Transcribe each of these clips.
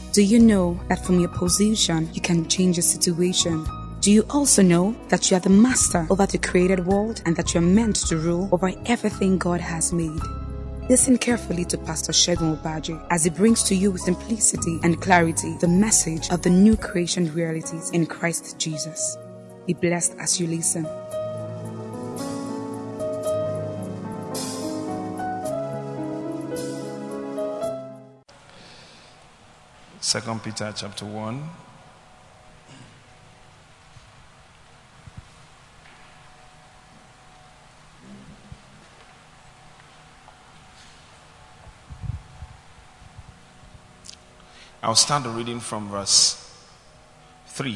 Do you know that from your position, you can change a situation? Do you also know that you are the master over the created world and that you are meant to rule over everything God has made? Listen carefully to Pastor Segun Obaje as he brings to you with simplicity and clarity the message of the new creation realities in Christ Jesus. Be blessed as you listen. Second Peter chapter 1. I'll start the reading from verse 3.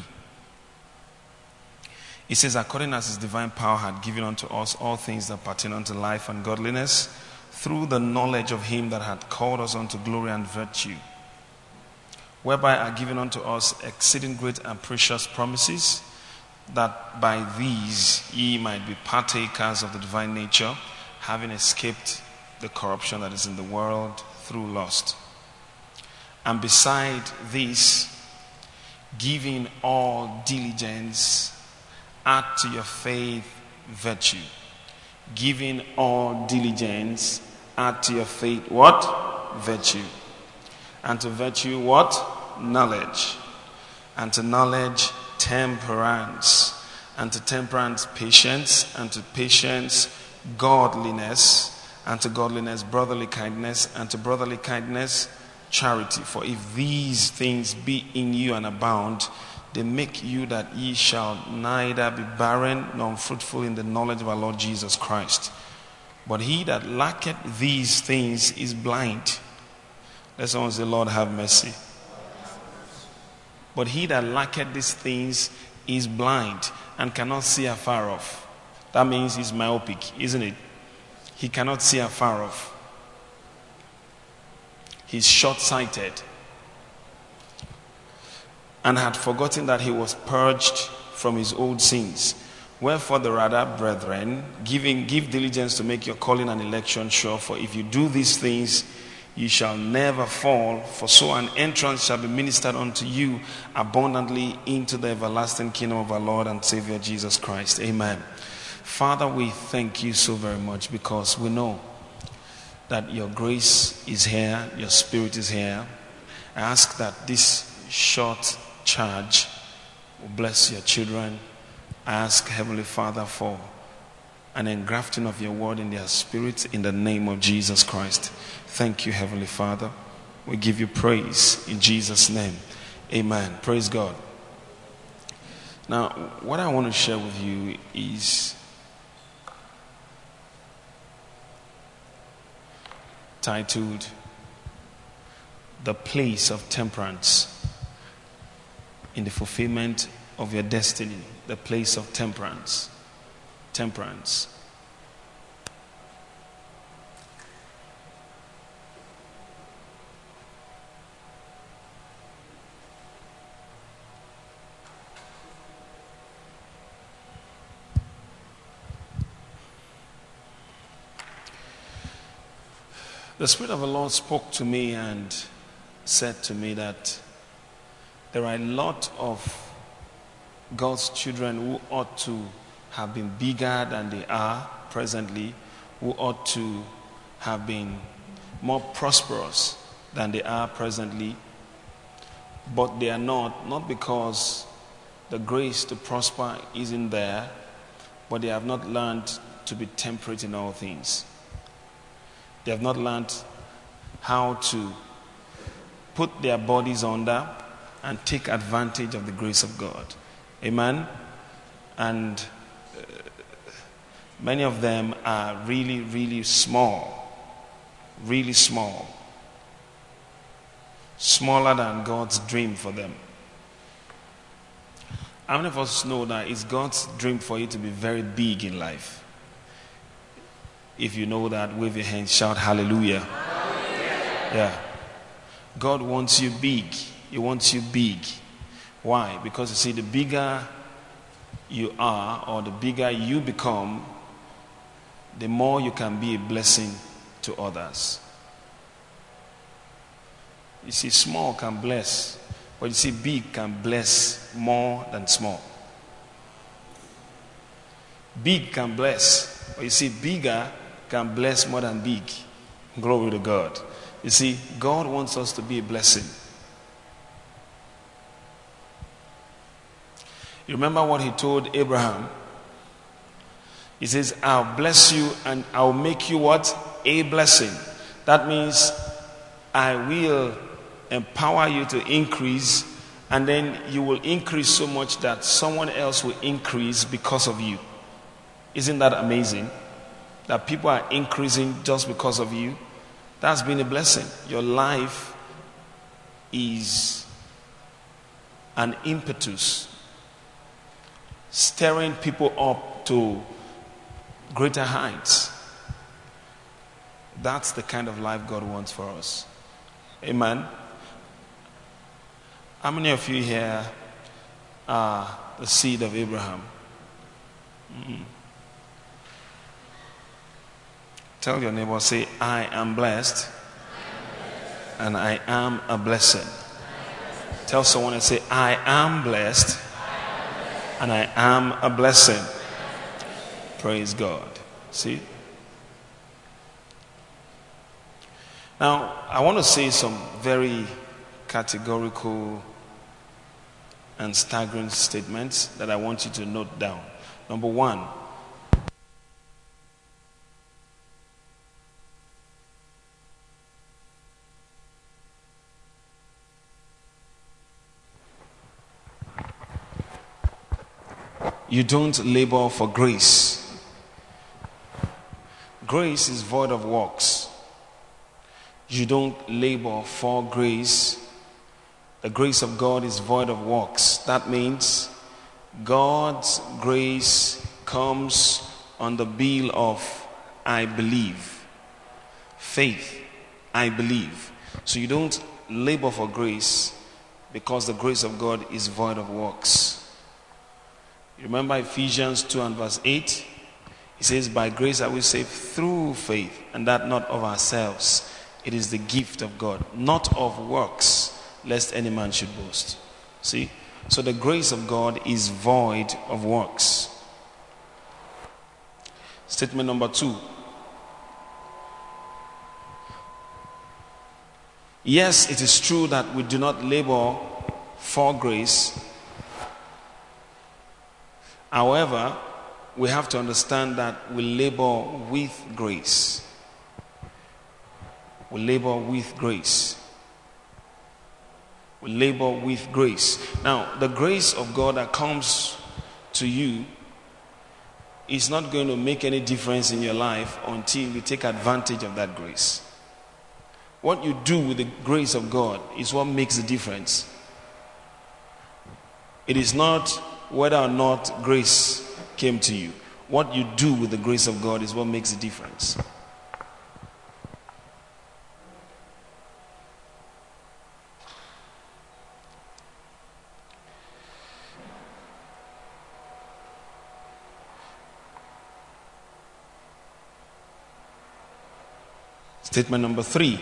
It says, according as his divine power had given unto us all things that pertain unto life and godliness, through the knowledge of him that had called us unto glory and virtue, whereby are given unto us exceeding great and precious promises, that by these ye might be partakers of the divine nature, having escaped the corruption that is in the world through lust. And beside this, giving all diligence, add to your faith virtue. Giving all diligence, add to your faith what? Virtue. And to virtue what? Knowledge. And to knowledge, temperance. And to temperance, patience. And to patience, godliness. And to godliness, brotherly kindness. And to brotherly kindness, charity. For if these things be in you and abound, they make you that ye shall neither be barren nor unfruitful in the knowledge of our Lord Jesus Christ. But he that lacketh these things is blind. Let someone say, Lord, have mercy. But he that lacketh these things is blind and cannot see afar off. That means he's myopic, isn't it? He cannot see afar off. He's short-sighted. And had forgotten that he was purged from his old sins. Wherefore the rather, brethren, give diligence to make your calling and election sure. For if you do these things, you shall never fall, for so an entrance shall be ministered unto you abundantly into the everlasting kingdom of our Lord and Savior Jesus Christ. Amen. Father, we thank you so very much because we know that your grace is here, your spirit is here. I ask that this short charge will bless your children. I ask, Heavenly Father, for an engrafting of your word in their spirits in the name of Jesus Christ. Thank you, Heavenly Father. We give you praise in Jesus' name. Amen. Praise God. Now, what I want to share with you is titled, The Place of Temperance in the Fulfillment of Your Destiny. The place of temperance. Temperance. The Spirit of the Lord spoke to me and said to me that there are a lot of God's children who ought to have been bigger than they are presently, who ought to have been more prosperous than they are presently, but they are not because the grace to prosper isn't there, but they have not learned to be temperate in all things. They have not learned how to put their bodies under and take advantage of the grace of God. Amen? And many of them are really, really small. Really small. Smaller than God's dream for them. How many of us know that it's God's dream for you to be very big in life? If you know that, wave your hands, shout hallelujah. Hallelujah. Yeah. God wants you big. He wants you big. Why? Because you see, the bigger you are or the bigger you become, the more you can be a blessing to others. You see, small can bless, but you see, big can bless more than small. Big can bless, but you see, bigger can bless more than big. Glory to God. You see, God wants us to be a blessing. You remember what he told Abraham? He says, I'll bless you and I'll make you what? A blessing. That means I will empower you to increase, and then you will increase so much that someone else will increase because of you. Isn't that amazing? That people are increasing just because of you. That's been a blessing. Your life is an impetus, stirring people up to greater heights. That's the kind of life God wants for us. Amen. How many of you here are the seed of Abraham? Tell your neighbor, say, I am blessed and I am a blessing. Tell someone and say, I am blessed and I am a blessing. Praise God. See? Now, I want to say some very categorical and staggering statements that I want you to note down. Number one, you don't labor for grace. Grace is void of works. You don't labor for grace. The grace of God is void of works. That means God's grace comes on the bill of I believe. Faith, I believe. So you don't labor for grace because the grace of God is void of works. You remember Ephesians 2 and verse 8? It says, by grace are we saved through faith, and that not of ourselves. It is the gift of God, not of works, lest any man should boast. See? So the grace of God is void of works. Statement number 2. Yes, it is true that we do not labor for grace. However, we have to understand that we labor with grace. We labor with grace. We labor with grace. Now, the grace of God that comes to you is not going to make any difference in your life until you take advantage of that grace. What you do with the grace of God is what makes the difference. It is not whether or not grace came to you. What you do with the grace of God is what makes the difference. Statement number 3.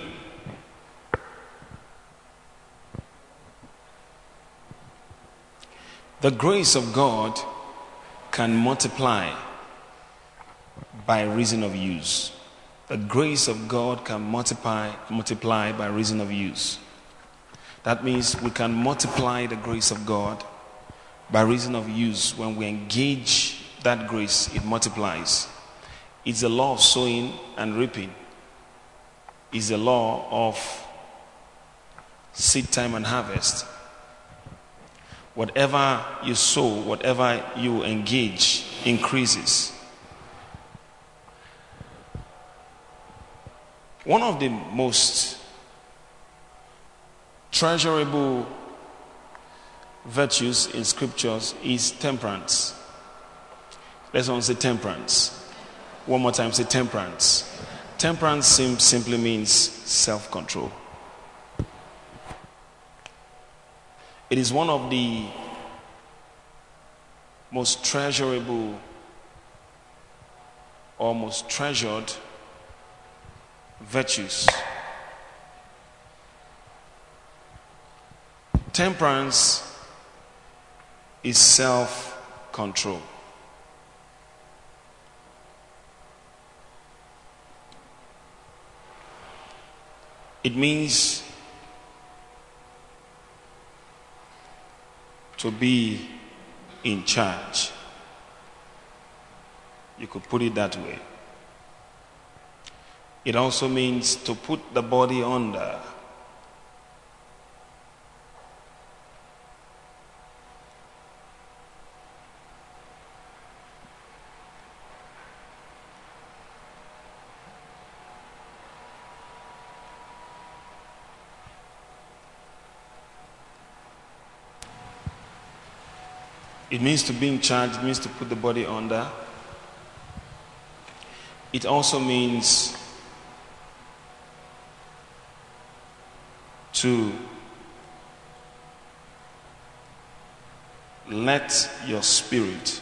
The grace of God can multiply by reason of use. The grace of God can multiply by reason of use. That means we can multiply the grace of God by reason of use. When we engage that grace, it multiplies. It's the law of sowing and reaping. It's the law of seed time and harvest. Whatever you sow, whatever you engage, increases. One of the most treasurable virtues in scriptures is temperance. Let's all say temperance. One more time, say temperance. Temperance simply means self-control. It is one of the most treasurable or most treasured virtues. Temperance is self-control. It means to be in charge. You could put it that way. It also means to put the body under. It means to be in charge. It means to put the body under. It also means to let your spirit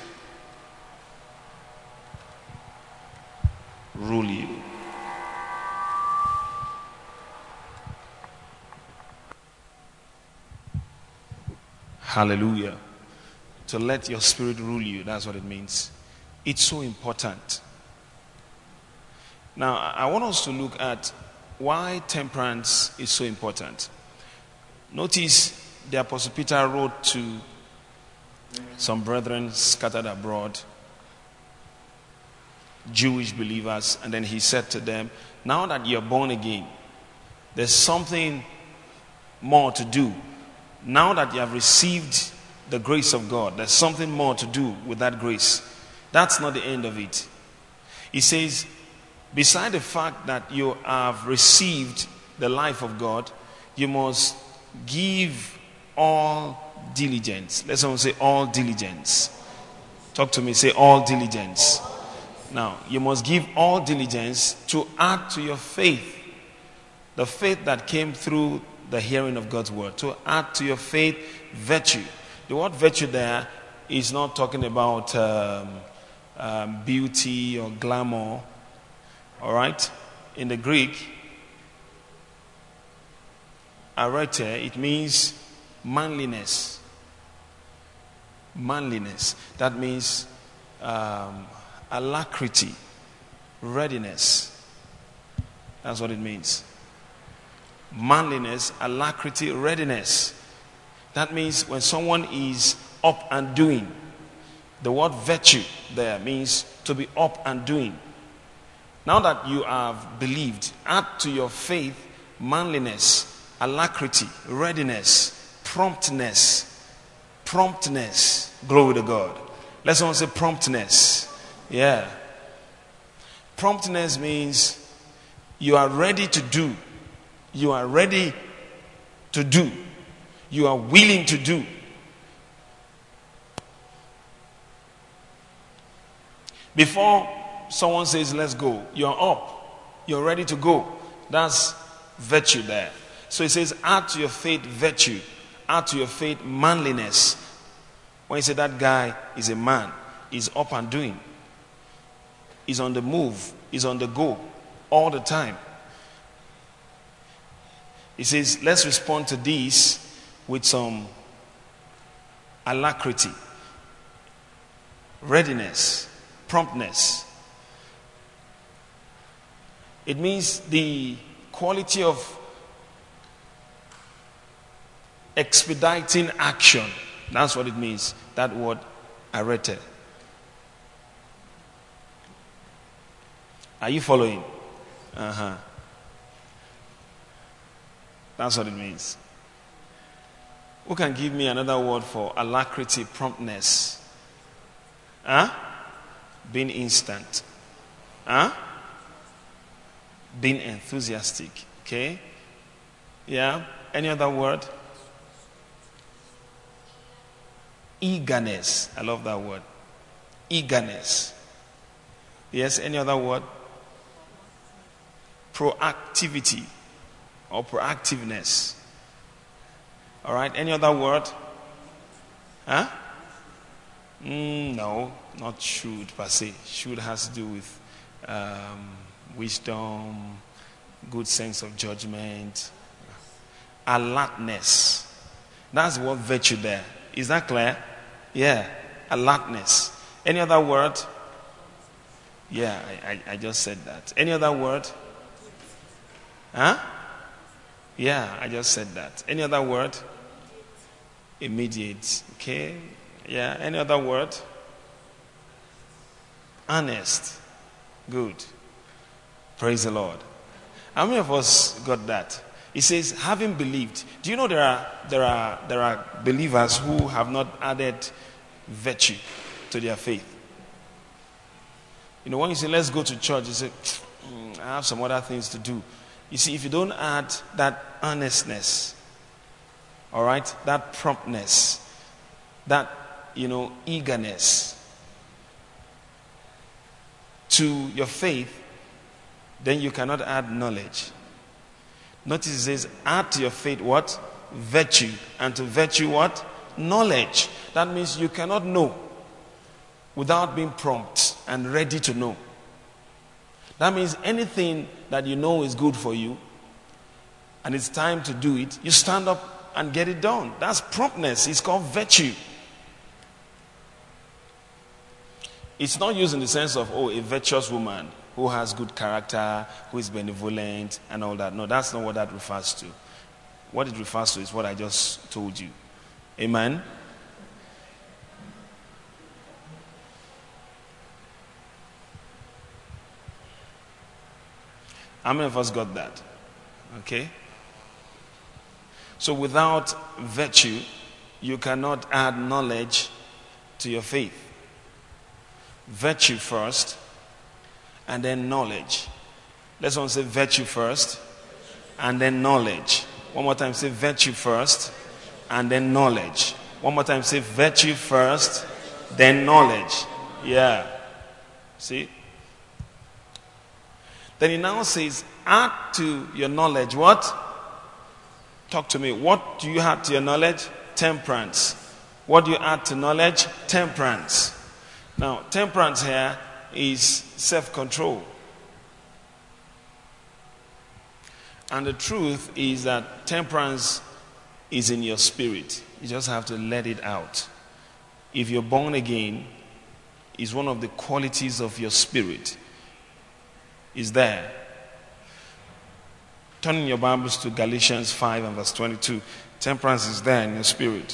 rule you. Hallelujah. To let your spirit rule you. That's what it means. It's so important. Now, I want us to look at why temperance is so important. Notice the Apostle Peter wrote to some brethren scattered abroad, Jewish believers, and then he said to them, now that you're born again, there's something more to do. Now that you have received the grace of God, there's something more to do with that grace. That's not the end of it. He says, beside the fact that you have received the life of God, you must give all diligence. Let someone say all diligence. Talk to me, say all diligence. Now, you must give all diligence to add to your faith. The faith that came through the hearing of God's word. To add to your faith virtue. The word virtue there is not talking about beauty or glamour. All right? In the Greek, arete, it means manliness. Manliness. That means alacrity, readiness. That's what it means. Manliness, alacrity, readiness. That means when someone is up and doing. The word virtue there means to be up and doing. Now that you have believed, add to your faith manliness, alacrity, readiness, promptness. Promptness. Glory to God. Let someone say promptness. Yeah. Promptness means you are ready to do. You are ready to do. You are willing to do. Before someone says, let's go, you're up. You're ready to go. That's virtue there. So it says, add to your faith virtue. Add to your faith manliness. When you say that guy is a man, he's up and doing. He's on the move. He's on the go all the time. He says, let's respond to this with some alacrity, readiness, promptness. It means the quality of expediting action. That's what it means. That word, arete. Are you following? That's what it means. Who can give me another word for alacrity, promptness? Being instant. Being enthusiastic. Okay? Yeah? Any other word? Eagerness. I love that word. Eagerness. Yes, any other word? Proactivity or proactiveness. All right, any other word? No, not should per se. Should has to do with wisdom, good sense of judgment, alertness. That's the word virtue there. Is that clear? Yeah. Alertness. Any other word? Yeah, I just said that. Any other word? Huh? Yeah, I just said that. Any other word? Immediate. Okay. Yeah. Any other word? Honest. Good. Praise the Lord. How many of us got that? It says, having believed. Do you know there are believers who have not added virtue to their faith? You know, when you say, let's go to church, you say, I have some other things to do. You see, if you don't add that earnestness, all right, that promptness, that, eagerness to your faith, then you cannot add knowledge. Notice it says, add to your faith what? Virtue. And to virtue what? Knowledge. That means you cannot know without being prompt and ready to know. That means anything that you know is good for you and it's time to do it, you stand up and get it done. That's promptness. It's called virtue. It's not used in the sense of, a virtuous woman who has good character, who is benevolent and all that. No, that's not what that refers to. What it refers to is what I just told you. Amen? How many of us got that? Okay? So without virtue, you cannot add knowledge to your faith. Virtue first, and then knowledge. Let's all say virtue first, and then knowledge. One more time, say virtue first, and then knowledge. One more time, say virtue first, then knowledge. Yeah. See? Then he now says, add to your knowledge what? Talk to me. What do you add to your knowledge? Temperance. What do you add to knowledge? Temperance. Now, temperance here is self-control. And the truth is that temperance is in your spirit. You just have to let it out. If you're born again, it's one of the qualities of your spirit. Is there. Turning your Bibles to Galatians 5 and verse 22. Temperance is there in your spirit.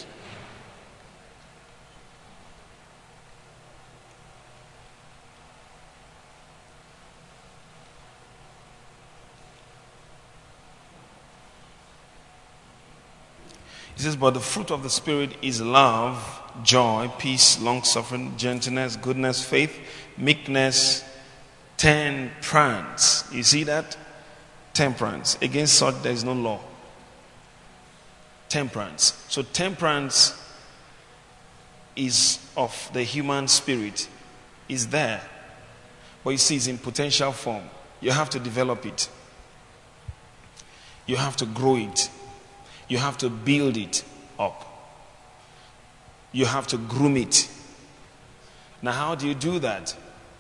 It says, but the fruit of the Spirit is love, joy, peace, long-suffering, gentleness, goodness, faith, meekness, temperance. You see that? Temperance. Against such there is no law. Temperance. So temperance is of the human spirit. Is there. But you see, it's in potential form. You have to develop it. You have to grow it. You have to build it up. You have to groom it. Now, how do you do that?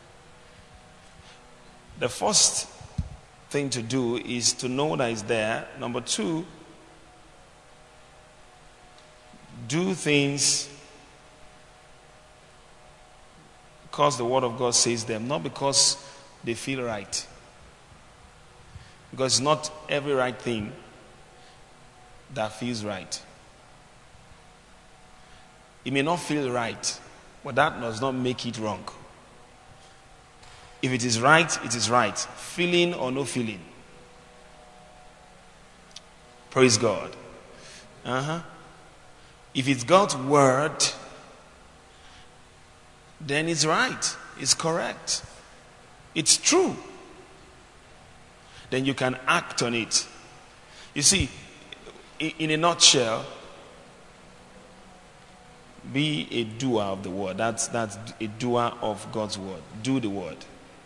The first thing to do is to know that it's there. Number two, do things because the Word of God says them, not because they feel right. Because it's not every right thing that feels right. It may not feel right, but that does not make it wrong. If it is right, it is right. Feeling or no feeling. Praise God. If it's God's word, then it's right. It's correct. It's true. Then you can act on it. You see, in a nutshell, be a doer of the word. That's a doer of God's word. Do the word.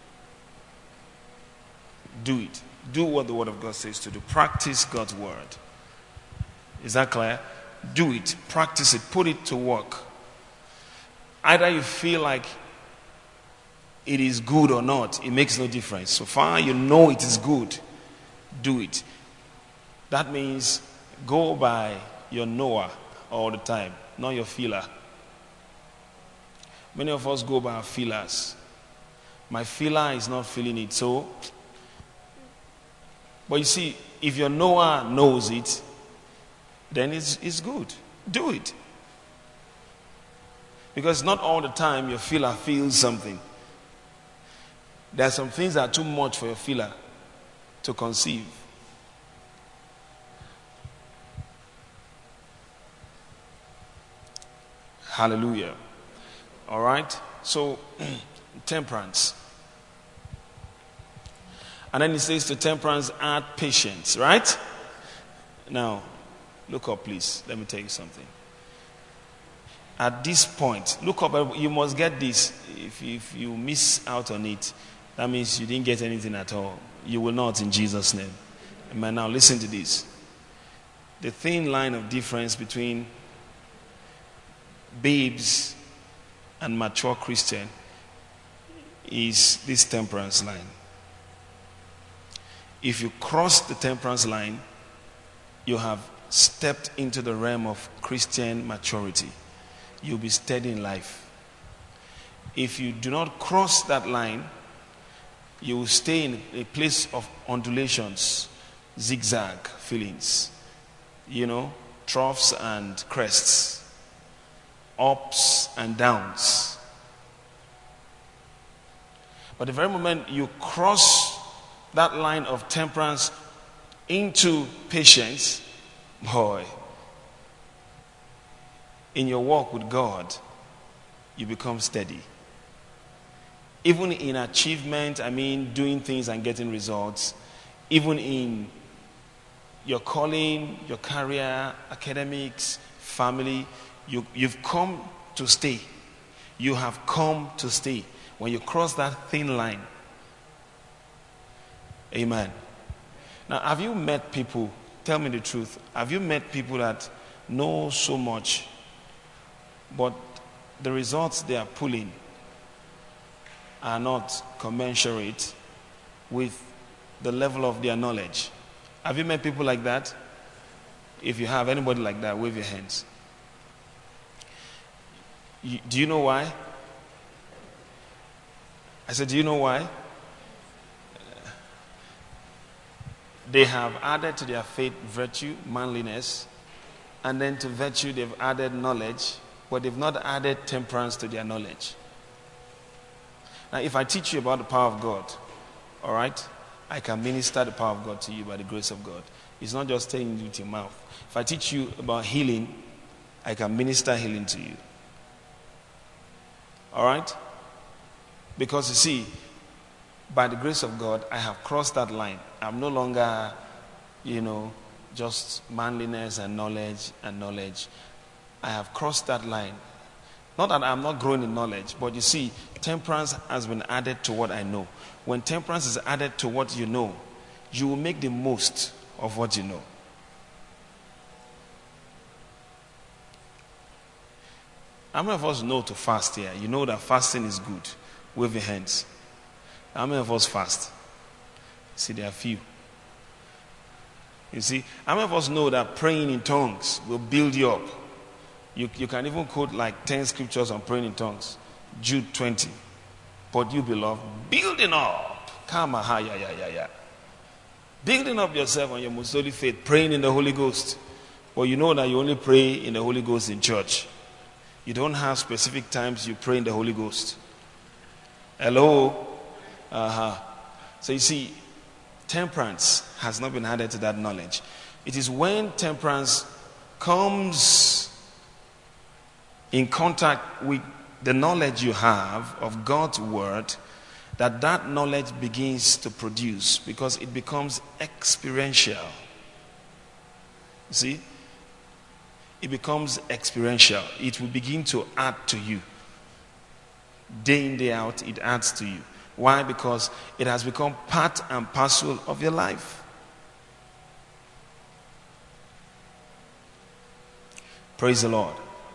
Do it. Do what the word of God says to do. Practice God's word. Is that clear? Do it. Practice it. Put it to work. Either you feel like it is good or not, it makes no difference. So far you know it is good, do it. That means go by your knower all the time, not your feeler. Many of us go by our feelers. My feeler is not feeling it, so. But you see, if your knower knows it, then it's good. Do it. Because not all the time your feeler feels something. There are some things that are too much for your feeler to conceive. Hallelujah. All right? So, temperance. And then he says to temperance, add patience, right? Now, look up, please. Let me tell you something. At this point, look up. You must get this. If you miss out on it, that means you didn't get anything at all. You will not in Jesus' name. Amen. Now, listen to this. The thin line of difference between babes and mature Christian is this temperance line. If you cross the temperance line, you have stepped into the realm of Christian maturity. You'll be steady in life. If you do not cross that line, you will stay in a place of undulations, zigzag feelings, troughs and crests, ups and downs. But the very moment you cross that line of temperance into patience, boy, in your walk with God, you become steady. Even in achievement, doing things and getting results, even in your calling, your career, academics, family, you've come to stay. You have come to stay. When you cross that thin line. Amen. Now, have you met people, tell me the truth, have you met people that know so much, but the results they are pulling are not commensurate with the level of their knowledge? Have you met people like that? If you have anybody like that, wave your hands. Do you know why? I said, do you know why? They have added to their faith virtue, manliness, and then to virtue they've added knowledge, but they've not added temperance to their knowledge. Now, if I teach you about the power of God, all right, I can minister the power of God to you by the grace of God. It's not just saying it with your mouth. If I teach you about healing, I can minister healing to you. All right? Because you see, by the grace of God, I have crossed that line. I'm no longer, just manliness and knowledge. I have crossed that line. Not that I'm not growing in knowledge, but you see, temperance has been added to what I know. When temperance is added to what you know, you will make the most of what you know. How many of us know to fast here? You know that fasting is good. Wave your hands. How many of us fast? See, there are few. You see, how many of us know that praying in tongues will build you up? You can even quote like 10 scriptures on praying in tongues. Jude 20. But you, beloved, building up. Building up yourself on your most holy faith, praying in the Holy Ghost. But you know that you only pray in the Holy Ghost in church. You don't have specific times you pray in the Holy Ghost. Hello? So you see, temperance has not been added to that knowledge. It is when temperance comes in contact with the knowledge you have of God's word that knowledge begins to produce, because it becomes experiential. You see? It becomes experiential. It will begin to add to you. Day in, day out, it adds to you. Why? Because it has become part and parcel of your life. Praise the Lord.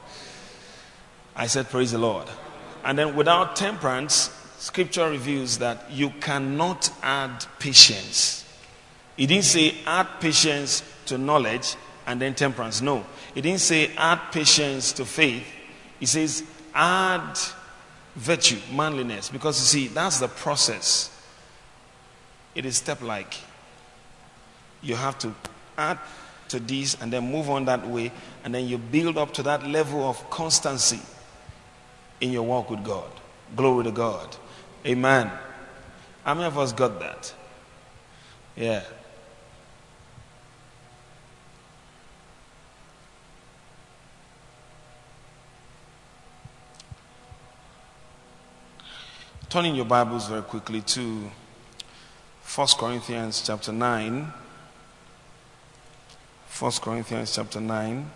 I said praise the Lord. And then without temperance, Scripture reveals that you cannot add patience. It didn't say add patience to knowledge and then temperance. No. He didn't say add patience to faith. He says add virtue, manliness. Because you see, that's the process. It is step-like. You have to add to this and then move on that way, and then you build up to that level of constancy in your walk with God. Glory to God. Amen. How many of us got that? Yeah. Turn in your Bibles very quickly to 1 Corinthians chapter 9. 1 Corinthians chapter 9.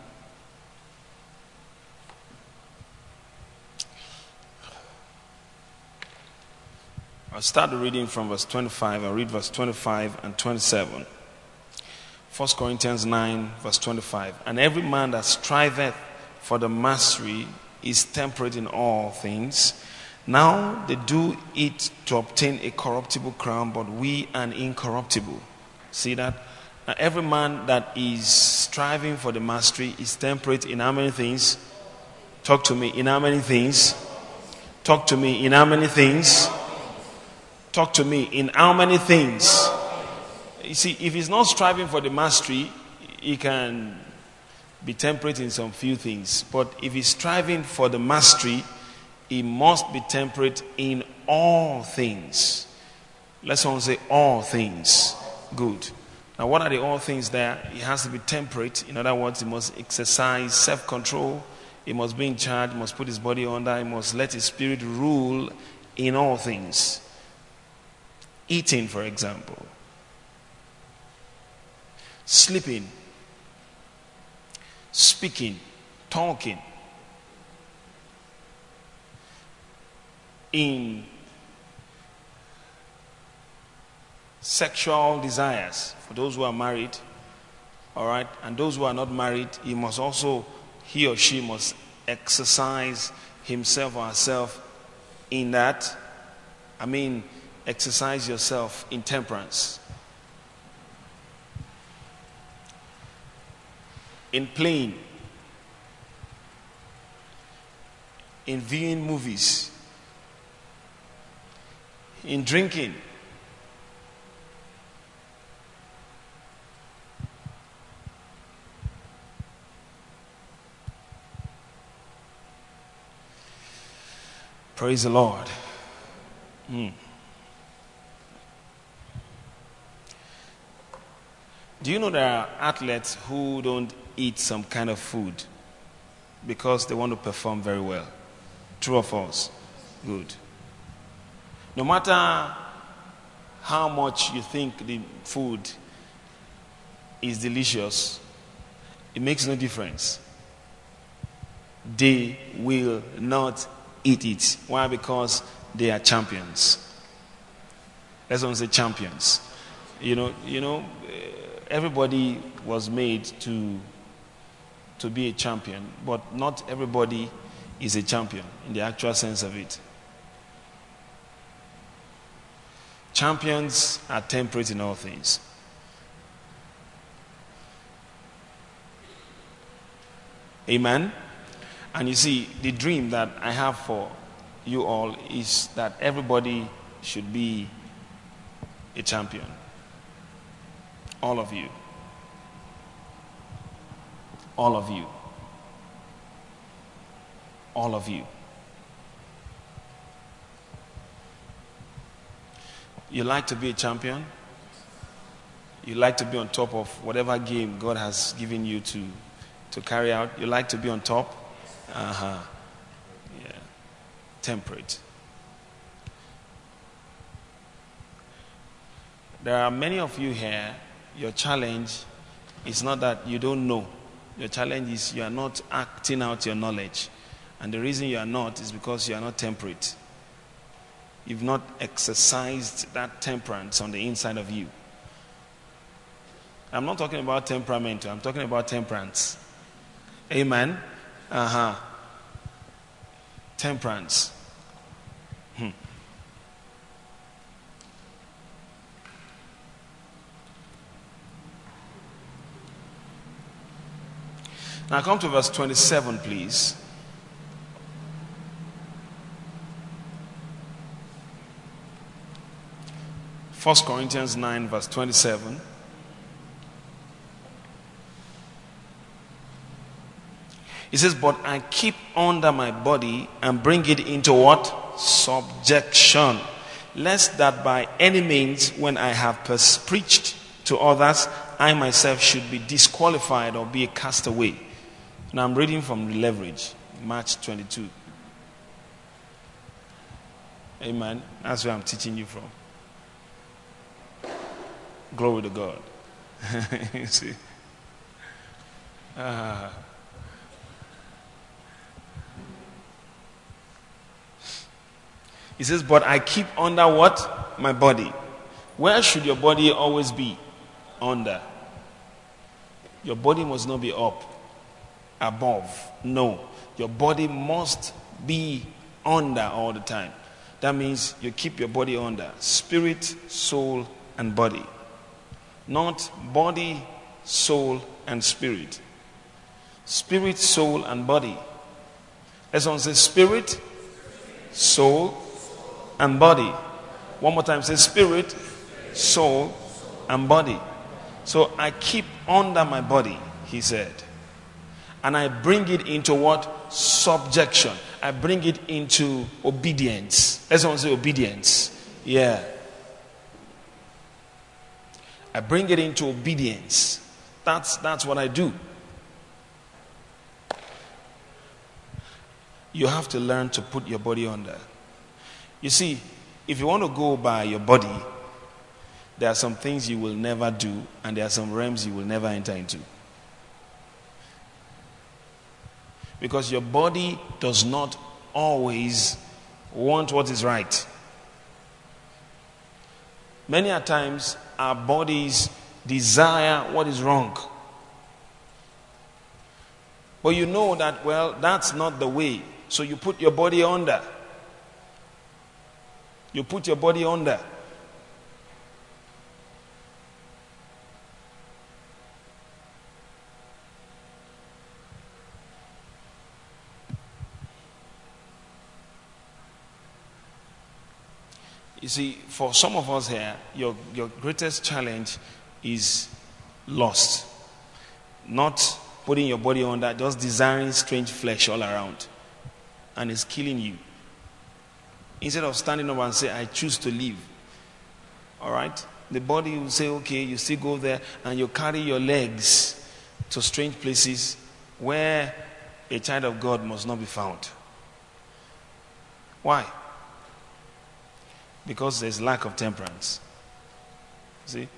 I'll start the reading from verse 25. I'll read verse 25 and 27. 1 Corinthians 9, verse 25. And every man that striveth for the mastery is temperate in all things. Now they do it to obtain a corruptible crown, but we an incorruptible. See that? Now every man that is striving for the mastery is temperate in how many things? Talk to me. In how many things? Talk to me. In how many things? Talk to me. In how many things? You see, if he's not striving for the mastery, he can be temperate in some few things. But if he's striving for the mastery, he must be temperate in all things. Let someone say all things. Good. Now what are the all things there? He has to be temperate. In other words, he must exercise self-control. He must be in charge. He must put his body under. He must let his spirit rule in all things. Eating, for example. Sleeping. Speaking. Talking. In sexual desires for those who are married, all right, and those who are not married, he or she must exercise himself or herself in that. Exercise yourself in temperance. In playing, in viewing movies, in drinking, praise the Lord. Do you know there are athletes who don't eat some kind of food because they want to perform very well? True or false? Good. No matter how much you think the food is delicious, it makes no difference. They will not eat it. Why? Because they are champions. Let's not say champions. Everybody was made to be a champion, but not everybody is a champion in the actual sense of it. Champions are temperate in all things. Amen? And you see, the dream that I have for you all is that everybody should be a champion. All of you. All of you. All of you. You like to be a champion? You like to be on top of whatever game God has given you to carry out? You like to be on top? Yeah. Temperate. There are many of you here, your challenge is not that you don't know. Your challenge is you are not acting out your knowledge. And the reason you are not is because you are not temperate. You've not exercised that temperance on the inside of you. I'm not talking about temperament. I'm talking about temperance. Amen? Temperance. Now come to verse 27, please. First Corinthians 9, verse 27. It says, but I keep under my body and bring it into what? Subjection. Lest that by any means, when I have preached to others, I myself should be disqualified or be a castaway. Now I'm reading from the Leverage, March 22. Amen. That's where I'm teaching you from. Glory to God. You see. He says, but I keep under what? My body. Where should your body always be? Under. Your body must not be up, above. No. Your body must be under all the time. That means you keep your body under. Spirit, soul, and body. Not body, soul, and spirit. Spirit, soul, and body. As one says spirit, soul, and body. One more time, say spirit, soul, and body. So I keep under my body, he said. And I bring it into what? Subjection. I bring it into obedience. Let's someone say obedience. Yeah. I bring it into obedience. That's what I do. You have to learn to put your body under. You see, if you want to go by your body, there are some things you will never do, and there are some realms you will never enter into. Because your body does not always want what is right. Many a times, our bodies desire what is wrong. But you know that, well, that's not the way. So you put your body under. You put your body under. You see, for some of us here, your greatest challenge is lust. Not putting your body under, just desiring strange flesh all around. And it's killing you. Instead of standing up and say, I choose to live. Alright? The body will say, okay, you still go there and you carry your legs to strange places where a child of God must not be found. Why? Because there's lack of temperance. See?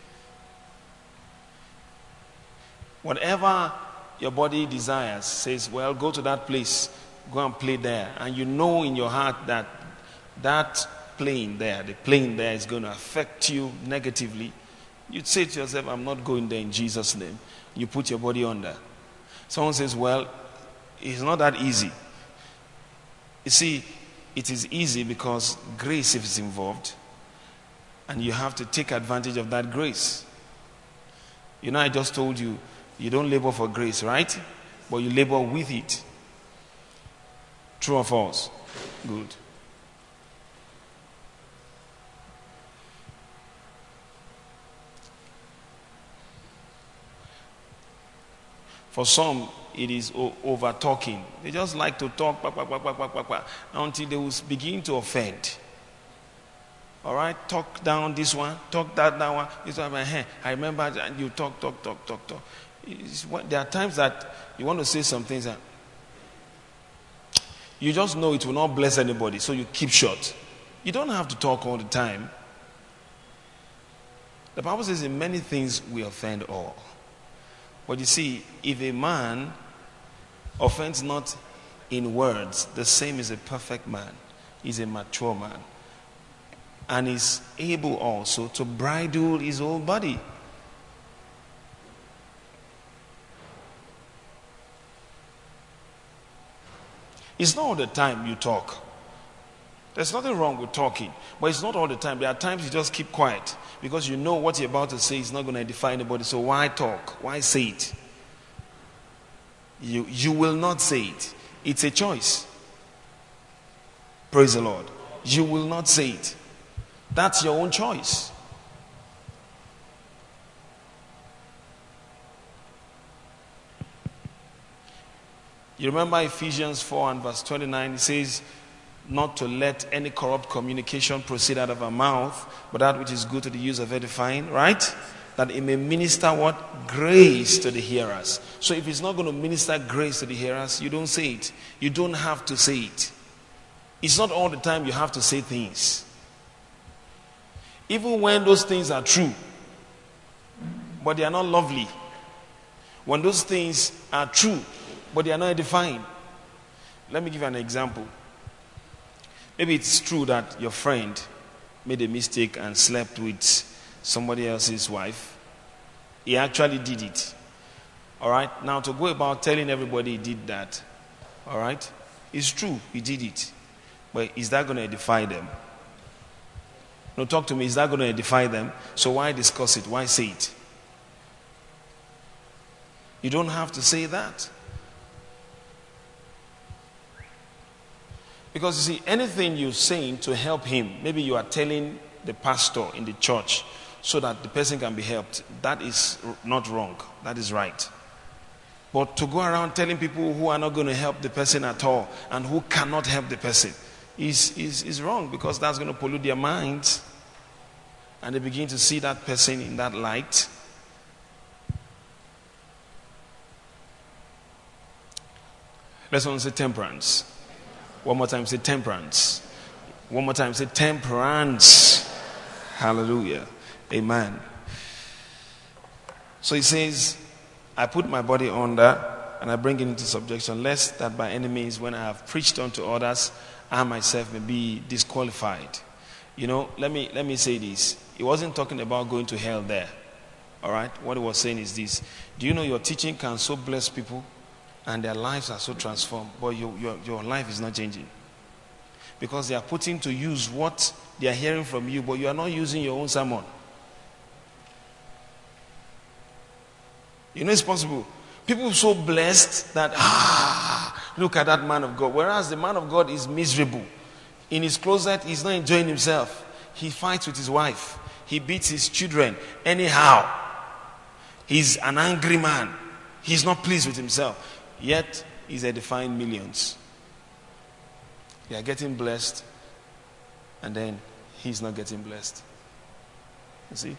Whatever your body desires says, well, go to that place, go and play there. And you know in your heart that that playing there, the playing there is going to affect you negatively. You'd say to yourself, I'm not going there in Jesus' name. You put your body under. Someone says, well, it's not that easy. You see, it is easy because grace is involved. And you have to take advantage of that grace. You know, I just told you, you don't labor for grace, right? But you labor with it. True or false? Good. For some, it is over talking. They just like to talk until they will begin to offend. All right, talk down this one, talk that one. This one, I remember, and you talk. There are times that you want to say some things that you just know it will not bless anybody, so you keep short. You don't have to talk all the time. The Bible says, in many things we offend all. But you see, if a man offends not in words, the same is a perfect man. He's a mature man. And is able also to bridle his whole body. It's not all the time you talk. There's nothing wrong with talking. But it's not all the time. There are times you just keep quiet. Because you know what you're about to say is not going to edify anybody. So why talk? Why say it? You will not say it. It's a choice. Praise the Lord. You will not say it. That's your own choice. You remember Ephesians 4 and verse 29, it says, not to let any corrupt communication proceed out of our mouth, but that which is good to the use of edifying, right? That it may minister what? Grace to the hearers. So if it's not going to minister grace to the hearers, you don't say it. You don't have to say it. It's not all the time you have to say things. Even when those things are true, but they are not lovely. When those things are true, but they are not edifying. Let me give you an example. Maybe it's true that your friend made a mistake and slept with somebody else's wife. He actually did it. All right? Now, to go about telling everybody he did that, all right? It's true, he did it. But is that going to edify them? No, talk to me. Is that going to edify them? So why discuss it? Why say it? You don't have to say that. Because you see, anything you're saying to help him, maybe you are telling the pastor in the church so that the person can be helped, that is not wrong. That is right. But to go around telling people who are not going to help the person at all and who cannot help the person is wrong, because that's going to pollute their minds and they begin to see that person in that light. Let's all say temperance. One more time, say temperance. One more time, say temperance. Hallelujah. Amen. So he says, I put my body under and I bring it into subjection, lest that by any means, when I have preached unto others, I myself may be disqualified. You know, let me say this. He wasn't talking about going to hell there. All right? What he was saying is this. Do you know your teaching can so bless people and their lives are so transformed, but your life is not changing? Because they are putting to use what they are hearing from you, but you are not using your own sermon. You know it's possible. People are so blessed that, look at that man of God. Whereas the man of God is miserable. In his closet, he's not enjoying himself. He fights with his wife. He beats his children anyhow. He's an angry man. He's not pleased with himself. Yet, he's edifying millions. They are getting blessed, and then he's not getting blessed. You see?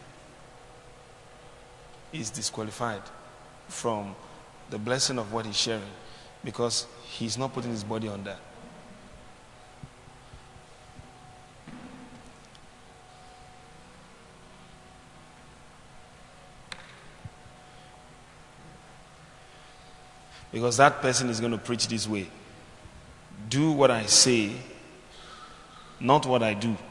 He's disqualified from the blessing of what he's sharing because he's not putting his body on that. Because that person is going to preach this way. Do what I say, not what I do.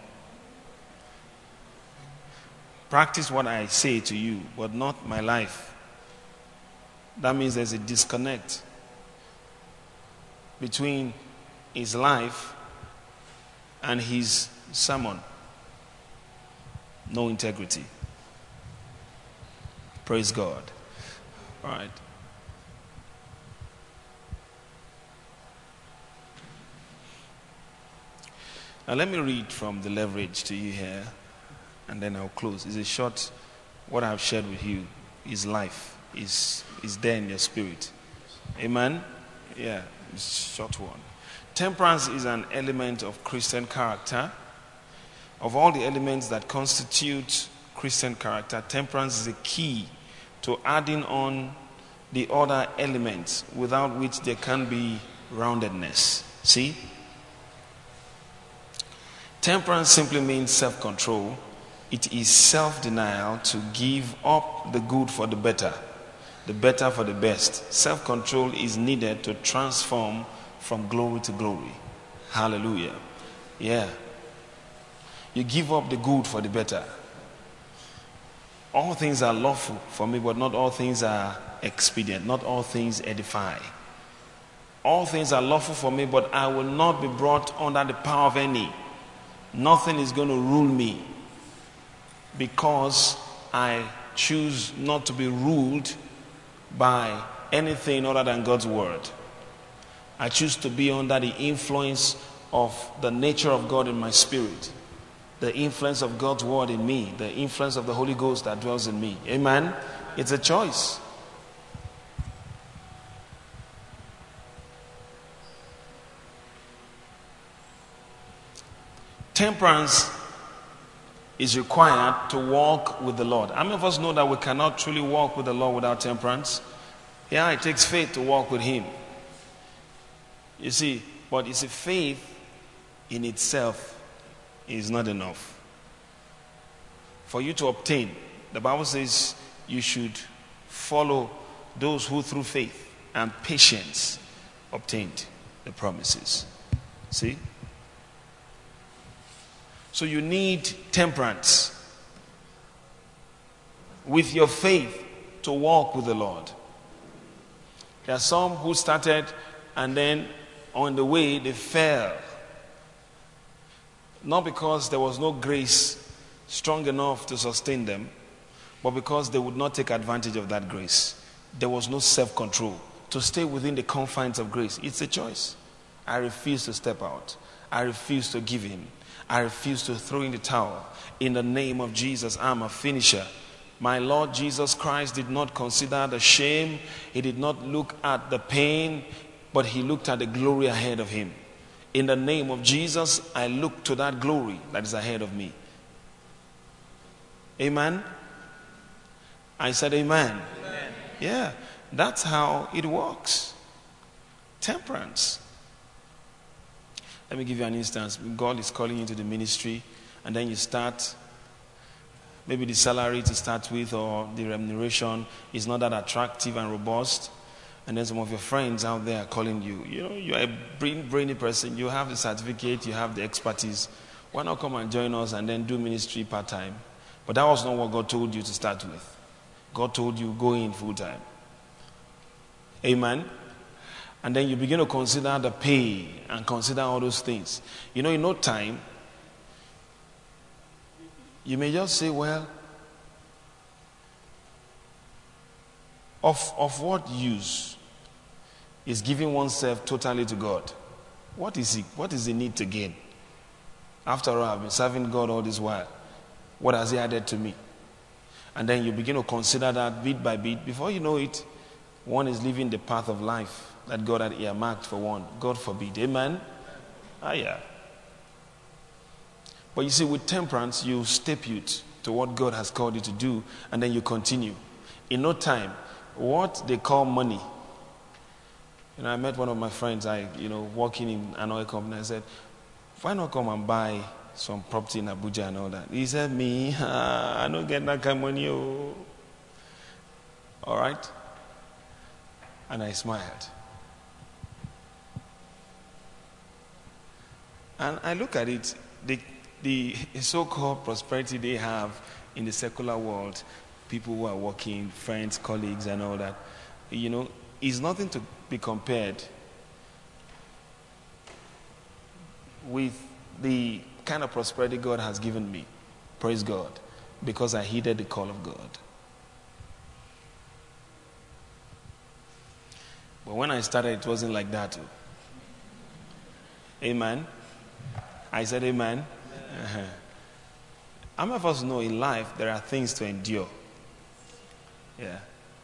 Practice what I say to you, but not my life. That means there's a disconnect between his life and his sermon. No integrity. Praise God. All right. Now let me read from the leverage to you here, and then I'll close. It's a short, what I've shared with you is life, is there in your spirit. Amen? Yeah, it's a short one. Temperance is an element of Christian character. Of all the elements that constitute Christian character, temperance is a key to adding on the other elements without which there can be roundedness. See? Temperance simply means self-control. It is self-denial to give up the good for the better for the best. Self-control is needed to transform from glory to glory. Hallelujah. Yeah. You give up the good for the better. All things are lawful for me, but not all things are expedient. Not all things edify. All things are lawful for me, but I will not be brought under the power of any. Nothing is going to rule me because I choose not to be ruled by anything other than God's word. I choose to be under the influence of the nature of God in my spirit, the influence of God's word in me, the influence of the Holy Ghost that dwells in me. Amen? It's a choice. Temperance is required to walk with the Lord. How many of us know that we cannot truly walk with the Lord without temperance? Yeah, it takes faith to walk with Him. You see, but you see, faith in itself is not enough. For you to obtain, the Bible says you should follow those who through faith and patience obtained the promises. See? So you need temperance with your faith to walk with the Lord. There are some who started and then on the way they fell. Not because there was no grace strong enough to sustain them, but because they would not take advantage of that grace. There was no self-control to stay within the confines of grace. It's a choice. I refuse to step out. I refuse to give in. I refuse to throw in the towel. In the name of Jesus, I'm a finisher. My Lord Jesus Christ did not consider the shame. He did not look at the pain, but He looked at the glory ahead of Him. In the name of Jesus, I look to that glory that is ahead of me. Amen? I said amen. Amen. Yeah, that's how it works. Temperance. Let me give you an instance. God is calling you to the ministry, and then you start, maybe the salary to start with or the remuneration is not that attractive and robust. And then some of your friends out there are calling you. You know, you're a brainy person. You have the certificate, you have the expertise. Why not come and join us and then do ministry part-time? But that was not what God told you to start with. God told you go in full-time. Amen? And then you begin to consider the pay and consider all those things. You know, in no time, you may just say, well, of what use is giving oneself totally to God? What is it? What is the need to gain? After all, I've been serving God all this while. What has He added to me? And then you begin to consider that bit by bit. Before you know it, one is living the path of life that God had earmarked for one. God forbid. Amen? Yeah. But you see, with temperance, you stay put to what God has called you to do, and then you continue. In no time, what they call money. You know, I met one of my friends, working in an oil company. I said, why not come and buy some property in Abuja and all that? He said, me, I don't get that kind of money. Oh. All right? And I smiled. And I look at it, the so-called prosperity they have in the secular world, people who are working, friends, colleagues, and all that, is nothing to be compared with the kind of prosperity God has given me. Praise God. Because I heeded the call of God. But when I started, it wasn't like that. Amen. I said amen. Uh-huh. How many of us know in life there are things to endure? Yeah.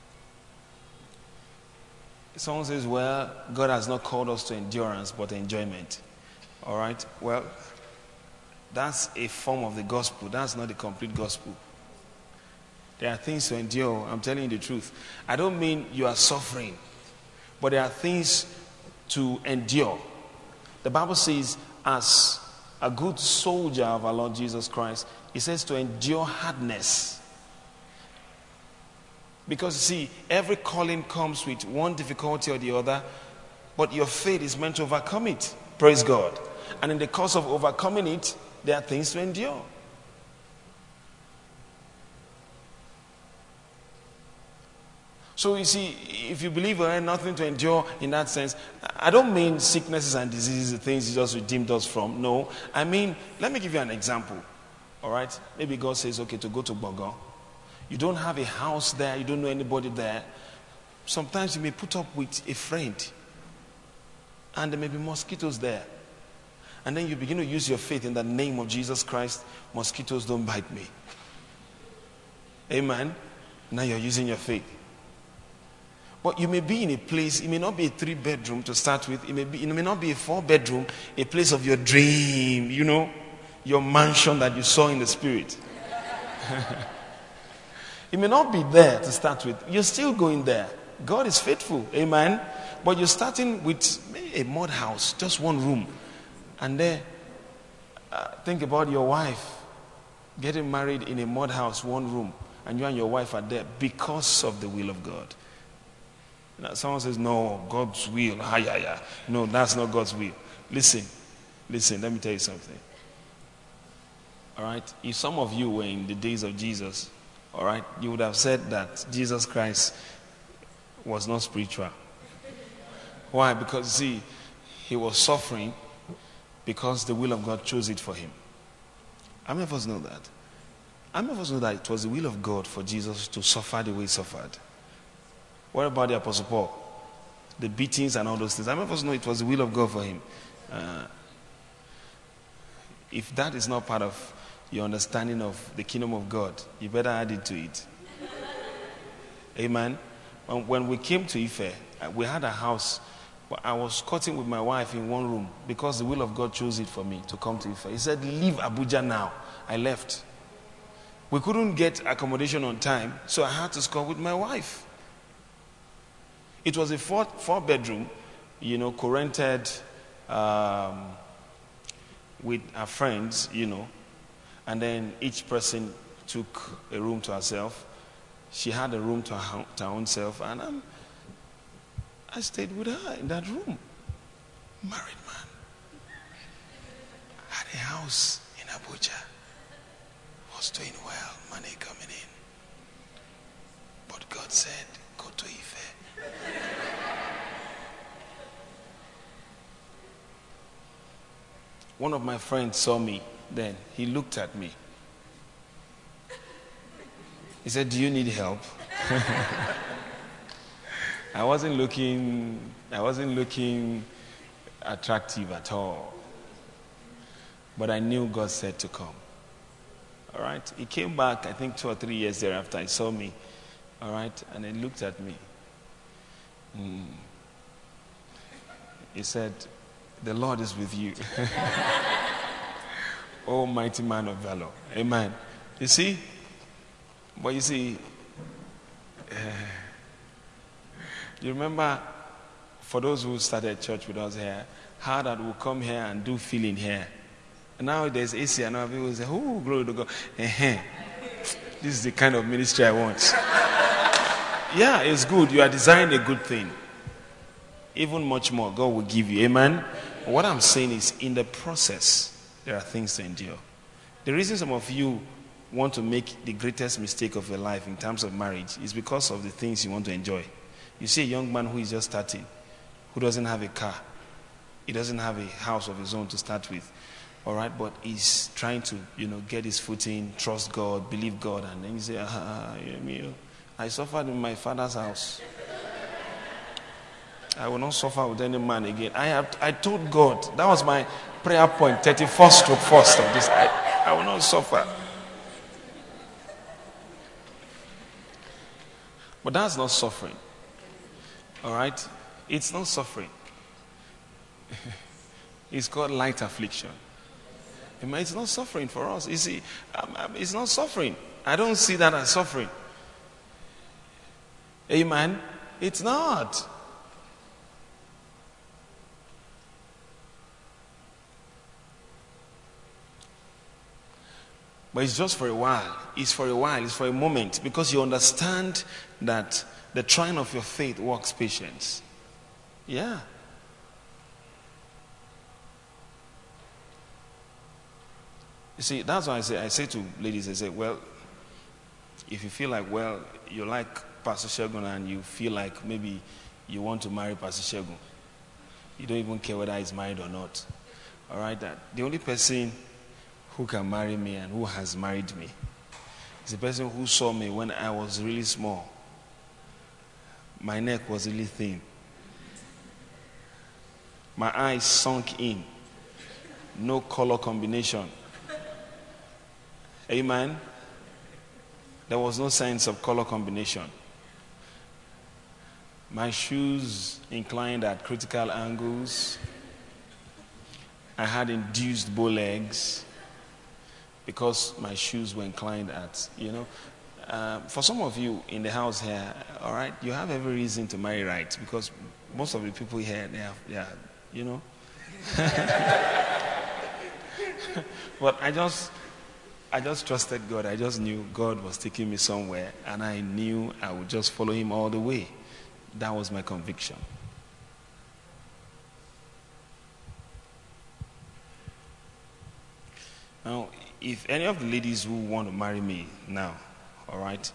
Someone says, well, God has not called us to endurance but enjoyment. All right? Well, that's a form of the gospel. That's not the complete gospel. There are things to endure. I'm telling you the truth. I don't mean you are suffering, but there are things to endure. The Bible says, as a good soldier of our Lord Jesus Christ, it says to endure hardness. Because see, every calling comes with one difficulty or the other, but your faith is meant to overcome it. Praise God. And in the course of overcoming it, there are things to endure. So you see, if you believe there is nothing to endure in that sense, I don't mean sicknesses and diseases, the things He just redeemed us from. No. I mean, let me give you an example. All right? Maybe God says, okay, to go to Bogon. You don't have a house there. You don't know anybody there. Sometimes you may put up with a friend and there may be mosquitoes there. And then you begin to use your faith in the name of Jesus Christ. Mosquitoes don't bite me. Amen. Now you're using your faith. But you may be in a place, it may not be a 3-bedroom to start with. It may not be a 4-bedroom, a place of your dream, your mansion that you saw in the spirit. It may not be there to start with. You're still going there. God is faithful. Amen. But you're starting with a mud house, just one room. And then think about your wife getting married in a mud house, one room, and you and your wife are there because of the will of God. Now, someone says, no, God's will. No, that's not God's will. Listen, let me tell you something. All right? If some of you were in the days of Jesus, all right, you would have said that Jesus Christ was not spiritual. Why? Because, see, he was suffering because the will of God chose it for him. How many of us know that? How many of us know that it was the will of God for Jesus to suffer the way he suffered? What about the Apostle Paul? The beatings and all those things. How many of us know it was the will of God for him? If that is not part of your understanding of the kingdom of God, you better add it to it. Amen. When we came to Ife, we had a house, but I was cutting with my wife in one room because the will of God chose it for me to come to Ife. He said, leave Abuja now. I left. We couldn't get accommodation on time, so I had to score with my wife. It was a 4-bedroom, co-rented with our friends, and then each person took a room to herself. She had a room to her own self, and I stayed with her in that room. Married man. Had a house in Abuja. Was doing well, money coming in. But God said, go to Ife. One of my friends saw me then. He looked at me. He said, do you need help? I wasn't looking attractive at all. But I knew God said to come. All right? He came back, I think 2 or 3 years thereafter. He saw me. All right? And he looked at me. He said, the Lord is with you. Oh, mighty man of valor. Amen. You see? But you see, you remember, for those who started church with us here, how that we'll come here and do feeling here. And now there's AC and now people say, oh, glory to God. This is the kind of ministry I want. Yeah, it's good. You are designing a good thing. Even much more, God will give you. Amen? What I'm saying is, in the process, there are things to endure. The reason some of you want to make the greatest mistake of your life in terms of marriage is because of the things you want to enjoy. You see a young man who is just starting, who doesn't have a car. He doesn't have a house of his own to start with. All right, but he's trying to, get his footing, trust God, believe God, and then you say, I suffered in my father's house. I will not suffer with any man again. I told God, that was my prayer point, 31st to 1st of this. I will not suffer. But that's not suffering. All right? It's not suffering. It's called light affliction. It's not suffering for us. You see, it's not suffering. I don't see that as suffering. Amen? It's not. But it's just for a while. It's for a while. It's for a moment. Because you understand that the trying of your faith works patience. Yeah. You see, that's why I say to ladies, I say, well, if you feel like, you like Pastor Shegun and you feel like maybe you want to marry Pastor Shegun, you don't even care whether he's married or not. All right? That the only person who can marry me and who has married me is the person who saw me when I was really small. My neck was really thin. My eyes sunk in. No color combination. Amen. There was no sense of color combination. My shoes inclined at critical angles. I had induced bow legs because my shoes were inclined at, for some of you in the house here, all right, you have every reason to marry right, because most of the people here, they are. But I just trusted God. I just knew God was taking me somewhere, and I knew I would just follow him all the way. That was my conviction. Now, if any of the ladies who want to marry me now, all right,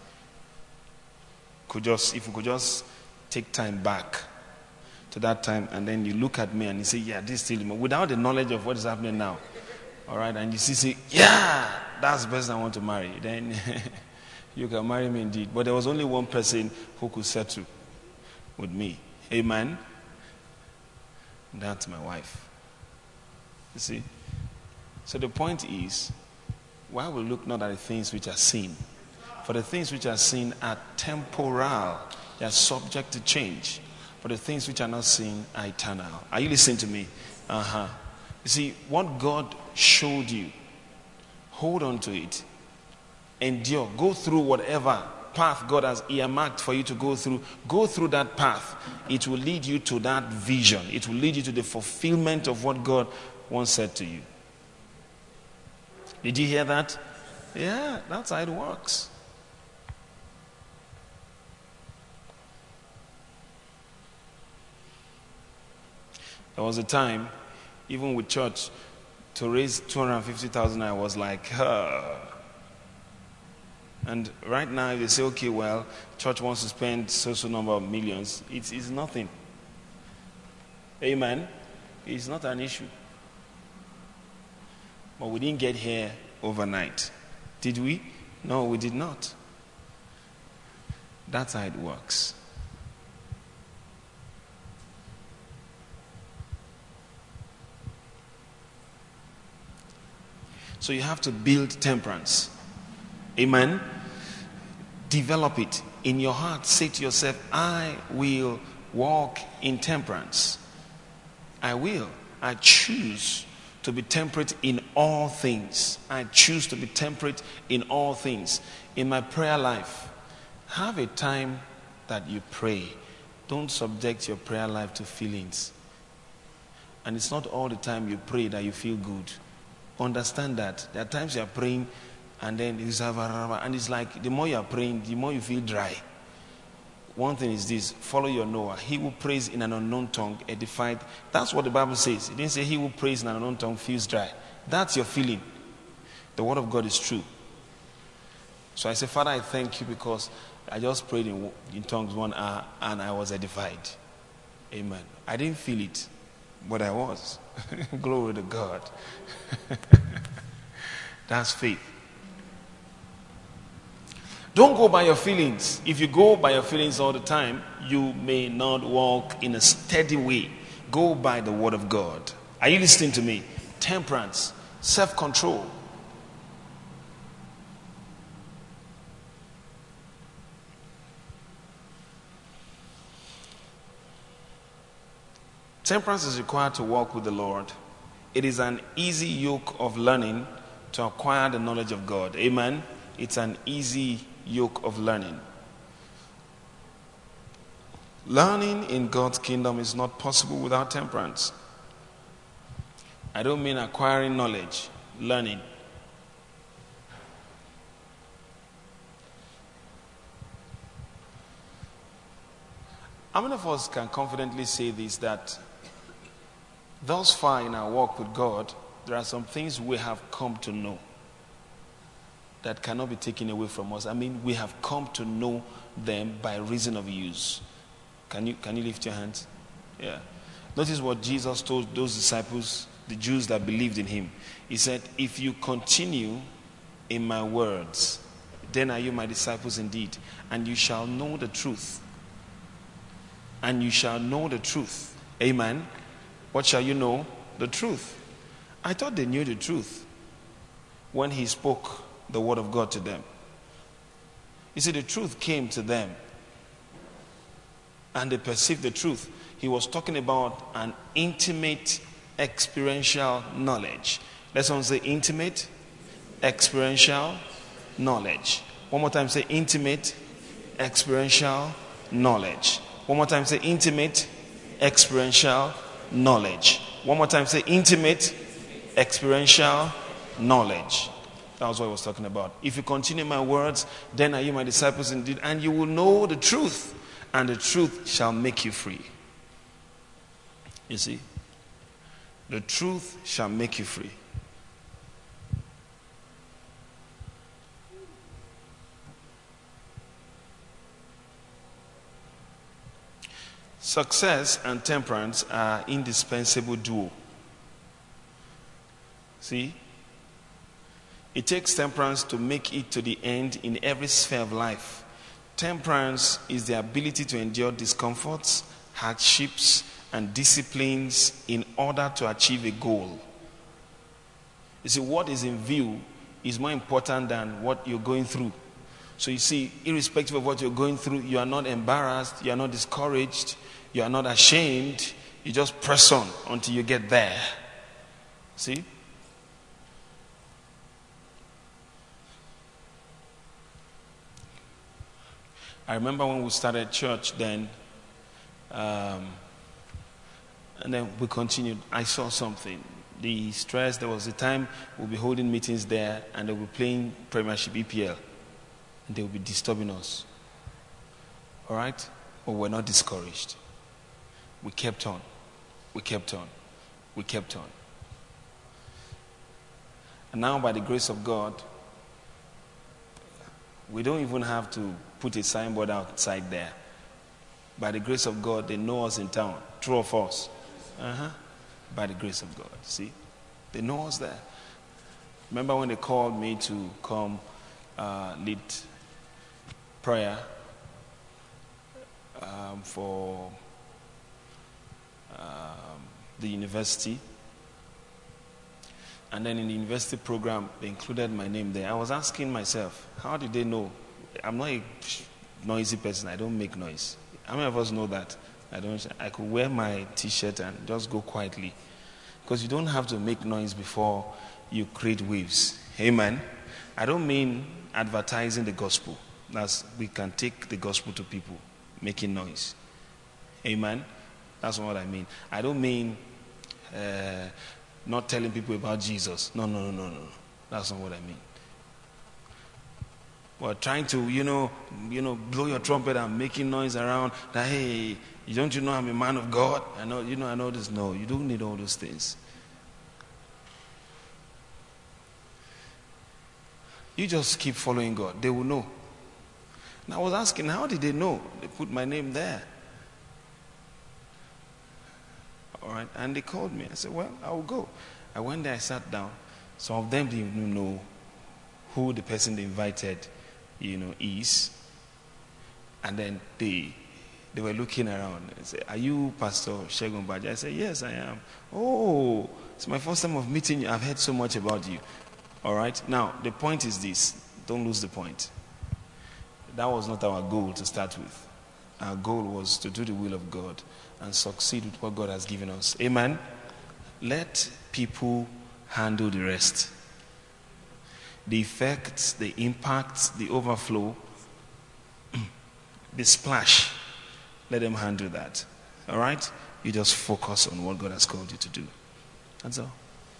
if we could just take time back to that time, and then you look at me and you say, yeah, this is still, without the knowledge of what is happening now, all right, and you say, yeah, that's the person I want to marry, then you can marry me indeed. But there was only one person who could settle with me. Amen? That's my wife. You see? So the point is, why we look not at the things which are seen? For the things which are seen are temporal. They are subject to change. But the things which are not seen are eternal. Are you listening to me? You see, what God showed you, hold on to it. Endure. Go through whatever path God has earmarked for you to go through. Go through that path. It will lead you to that vision. It will lead you to the fulfillment of what God once said to you. Did you hear that? Yeah, that's how it works. There was a time, even with church, to raise 250,000, I was like, And right now, if they say, okay, well, church wants to spend so number of millions, it's nothing. Amen? It's not an issue. But we didn't get here overnight. Did we? No, we did not. That's how it works. So you have to build temperance. Amen? Develop it in your heart. Say to yourself, I will walk in temperance. I will. I choose to be temperate in all things. I choose to be temperate in all things. In my prayer life, have a time that you pray. Don't subject your prayer life to feelings. And it's not all the time you pray that you feel good. Understand that. There are times you are praying and then it's like the more you are praying, the more you feel dry. One thing is this: follow your Noah. He who prays in an unknown tongue edified. That's what the Bible says. It didn't say he who prays in an unknown tongue feels dry. That's your feeling. The word of God is true. So I say, Father, I thank you because I just prayed in tongues 1 hour and I was edified. Amen. I didn't feel it, but I was. Glory to God. That's faith. Don't go by your feelings. If you go by your feelings all the time, you may not walk in a steady way. Go by the word of God. Are you listening to me? Temperance, self-control. Temperance is required to walk with the Lord. It is an easy yoke of learning to acquire the knowledge of God. Amen? It's an easy yoke of learning. Learning in God's kingdom is not possible without temperance. I don't mean acquiring knowledge, learning. How many of us can confidently say this, that thus far in our walk with God, there are some things we have come to know that cannot be taken away from us? I mean, we have come to know them by reason of use. Can you lift your hands? Yeah. Notice what Jesus told those disciples, the Jews that believed in him. He said, if you continue in my words, then are you my disciples indeed, and you shall know the truth. and you shall know the truth. Amen. What shall you know? The truth. I thought they knew the truth when he spoke the word of God to them. You see, the truth came to them and they perceived the truth. He was talking about an intimate, experiential knowledge. Let's all say intimate, experiential knowledge. One more time, say intimate, experiential knowledge. One more time, say intimate, experiential knowledge. One more time, say intimate, experiential knowledge. That was what I was talking about. If you continue my words, then are you my disciples indeed, and you will know the truth, and the truth shall make you free. You see? The truth shall make you free. Success and temperance are indispensable duo. See? It takes temperance to make it to the end in every sphere of life. Temperance is the ability to endure discomforts, hardships, and disciplines in order to achieve a goal. You see, what is in view is more important than what you're going through. So you see, irrespective of what you're going through, you are not embarrassed, you are not discouraged, you are not ashamed. You just press on until you get there. See? I remember when we started church then, and then we continued. I saw something. The stress, there was a time we'll be holding meetings there and they'll be playing Premiership EPL. And they'll be disturbing us. All right? But we're not discouraged. We kept on. We kept on. We kept on. And now by the grace of God, we don't even have to put a signboard outside there. By the grace of God, they know us in town. True or false? By the grace of God. See? They know us there. Remember when they called me to come lead prayer for the university? And then in the university program, they included my name there. I was asking myself, how did they know? I'm not a noisy person. I don't make noise. How many of us know that? I could wear my t-shirt and just go quietly. Because you don't have to make noise before you create waves. Amen. I don't mean advertising the gospel. We can take the gospel to people, making noise. Amen. That's what I mean. I don't mean not telling people about Jesus. No. That's not what I mean. We're trying to, blow your trumpet and making noise around that, hey, don't you know I'm a man of God? I know this. No, you don't need all those things. You just keep following God. They will know. And I was asking, how did they know? They put my name there. All right. And they called me. I said, well, I will go. I went there, I sat down. Some of them didn't even know who the person they invited, is. And then they were looking around and said, are you Pastor Shegun Baja? I said, yes, I am. Oh, it's my first time of meeting you. I've heard so much about you. All right. Now, the point is this. Don't lose the point. That was not our goal to start with. Our goal was to do the will of God and succeed with what God has given us. Amen. Let people handle the rest. The effects, the impacts, the overflow, the splash. Let them handle that. All right? You just focus on what God has called you to do. That's all.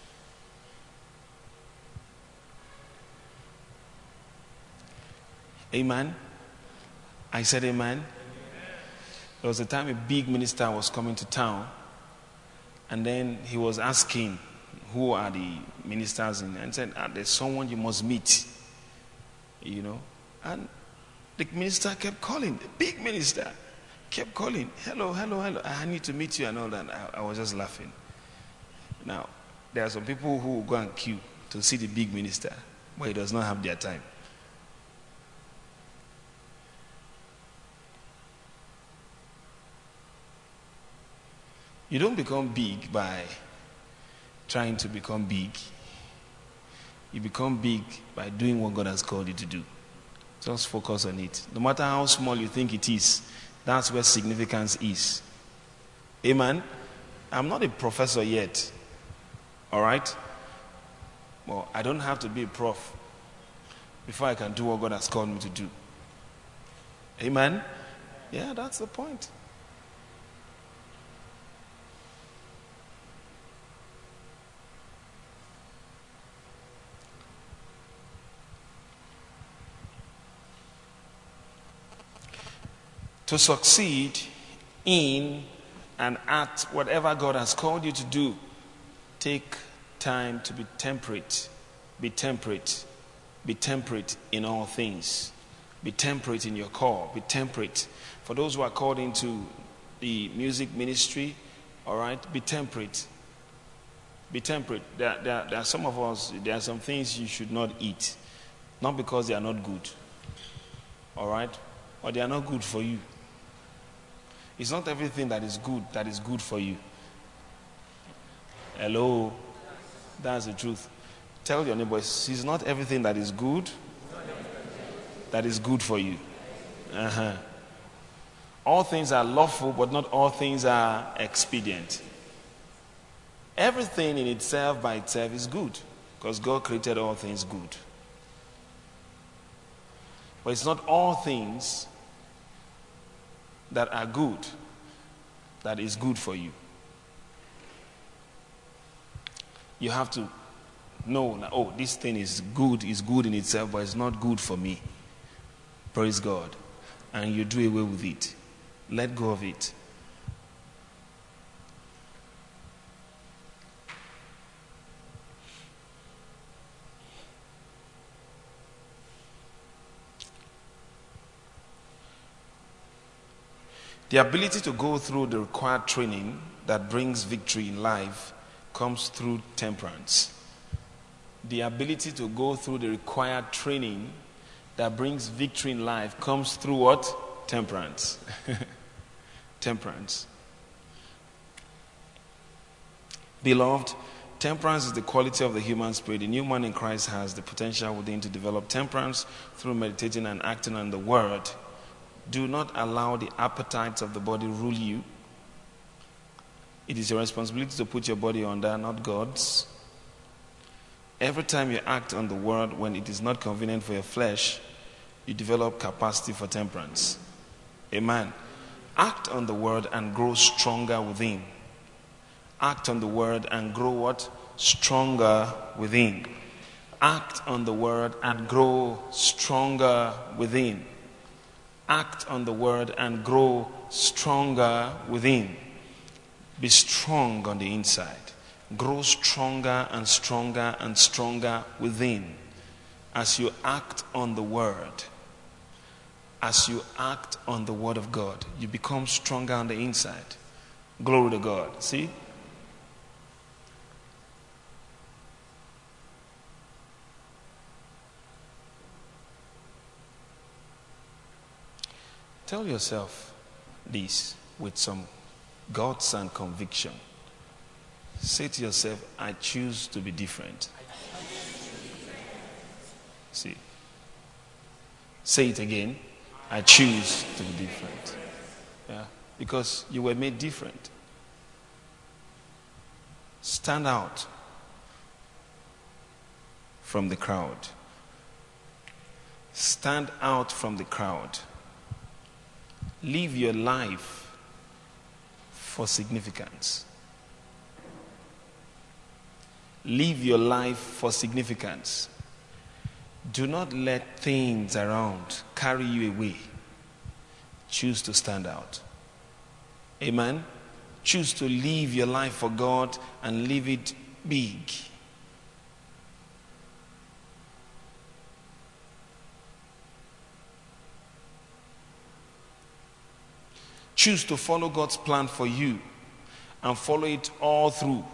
Amen. I said amen. There was a time a big minister was coming to town, and then he was asking who are the ministers and said, there's someone you must meet. And the minister kept calling, the big minister kept calling, hello, I need to meet you and all that. I was just laughing. Now, there are some people who will go and queue to see the big minister, but he does not have their time. You don't become big by trying to become big. You become big by doing what God has called you to do. Just focus on it. No matter how small you think it is, that's where significance is. Amen? I'm not a professor yet. All right? Well, I don't have to be a prof before I can do what God has called me to do. Amen? Yeah, that's the point. To succeed in and at whatever God has called you to do, take time to be temperate. Be temperate. Be temperate in all things. Be temperate in your call. Be temperate. For those who are called into the music ministry, all right, be temperate. Be temperate. There are some of us, there are some things you should not eat. Not because they are not good. All right? Or they are not good for you. It's not everything that is good for you. Hello? That's the truth. Tell your neighbor, it's not everything that is good for you. All things are lawful, but not all things are expedient. Everything in itself, by itself, is good, because God created all things good. But it's not all things that are good that is good for you. You have to know, oh, this thing is good in itself, but it's not good for me. Praise God. And you do away with it. Let go of it. The ability to go through the required training that brings victory in life comes through temperance. The ability to go through the required training that brings victory in life comes through what? Temperance. Temperance. Beloved, temperance is the quality of the human spirit. The new man in Christ has the potential within to develop temperance through meditating and acting on the word. Do not allow the appetites of the body rule you. It is your responsibility to put your body under, not God's. Every time you act on the word when it is not convenient for your flesh, you develop capacity for temperance. Amen. Act on the word and grow stronger within. Act on the word and grow what? Stronger within. Act on the word and grow stronger within. Act on the word and grow stronger within. Be strong on the inside. Grow stronger and stronger and stronger within. As you act on the word, as you act on the word of God, you become stronger on the inside. Glory to God. See? Tell yourself this with some guts and conviction. Say to yourself, I choose to be different. See? Say it again. I choose to be different. Yeah? Because you were made different. Stand out from the crowd. Stand out from the crowd. Live your life for significance. Live your life for significance. Do not let things around carry you away. Choose to stand out. Amen? Choose to live your life for God and live it big. Choose to follow God's plan for you and follow it all through.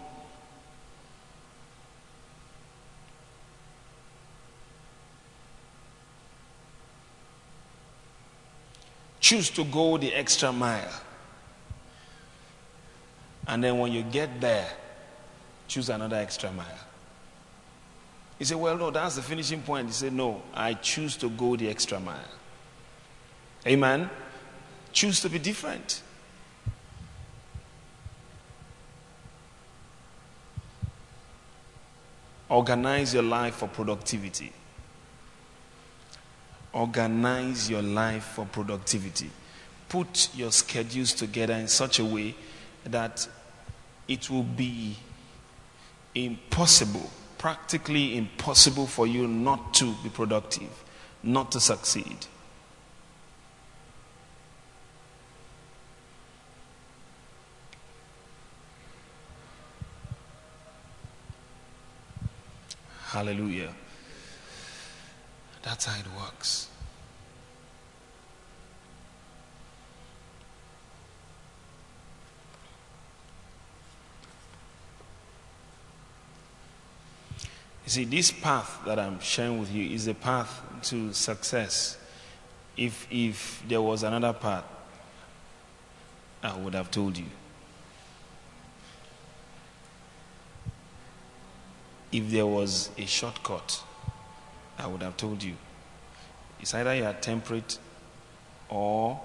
Choose to go the extra mile And then when you get there, choose another extra mile. You say, well, no, that's the finishing point. You say, no, I choose to go the extra mile. Amen? Choose to be different. Organize your life for productivity. Organize your life for productivity. Put your schedules together in such a way that it will be impossible, practically impossible for you not to be productive, not to succeed. Hallelujah. That's how it works. You see, this path that I'm sharing with you is the path to success. If there was another path, I would have told you. If there was a shortcut, I would have told you. It's either you are temperate or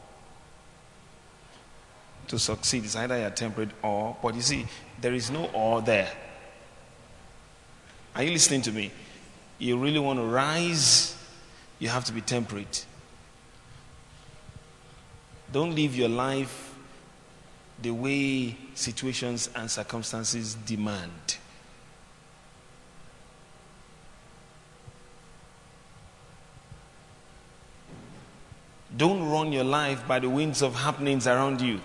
to succeed. It's either you are temperate or, but you see, there is no or there. Are you listening to me? You really want to rise, you have to be temperate. Don't live your life the way situations and circumstances demand. Don't run your life by the winds of happenings around you.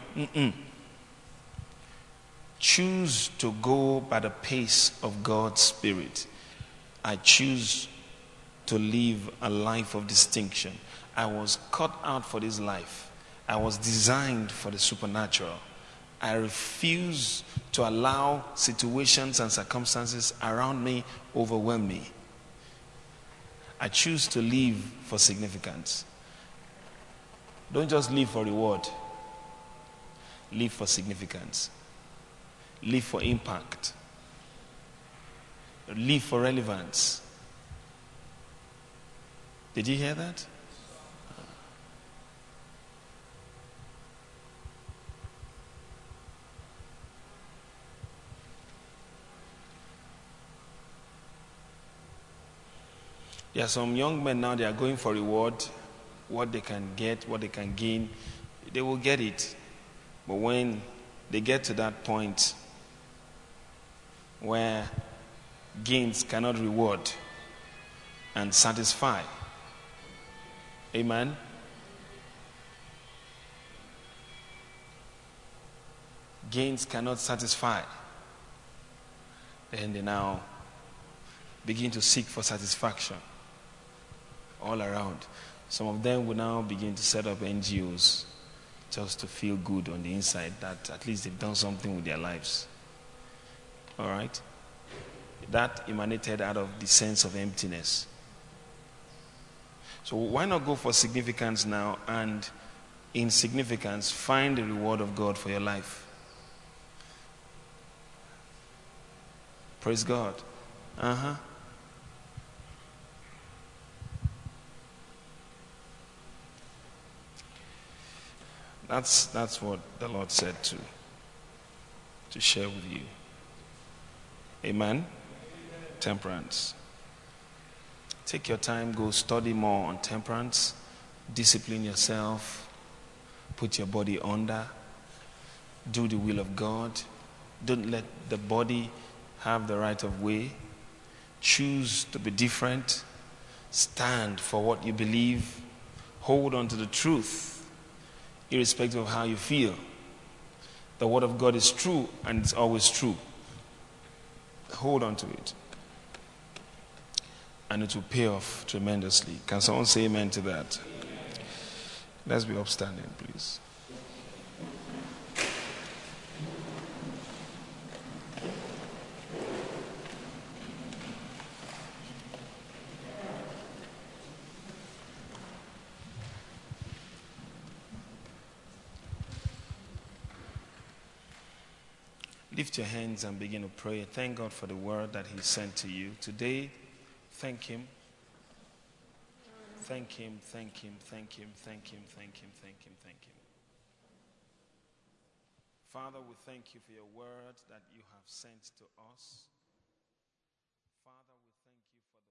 Choose to go by the pace of God's Spirit. I choose to live a life of distinction. I was cut out for this life. I was designed for the supernatural. I refuse to allow situations and circumstances around me overwhelm me. I choose to live for significance. Don't just live for reward. Live for significance. Live for impact. Live for relevance. Did you hear that? There are some young men now, they are going for reward. What they can get, what they can gain, they will get it. But when they get to that point where gains cannot reward and satisfy, amen? Gains cannot satisfy. Then they now begin to seek for satisfaction all around. Some of them will now begin to set up NGOs just to feel good on the inside that at least they've done something with their lives. All right? That emanated out of the sense of emptiness. So why not go for significance now, and in significance find the reward of God for your life? Praise God. That's what the Lord said to share with you. Amen? Temperance. Take your time, go study more on temperance. Discipline yourself. Put your body under. Do the will of God. Don't let the body have the right of way. Choose to be different. Stand for what you believe. Hold on to the truth, irrespective of how you feel. The word of God is true, and it's always true. Hold on to it, and it will pay off tremendously. Can someone say amen to that? Let's be upstanding, please. Lift your hands and begin to pray. Thank God for the word that he sent to you today. Thank him. Thank him, thank him, thank him, thank him, thank him, thank him, thank him. Father, we thank you for your word that you have sent to us. Father, we thank you for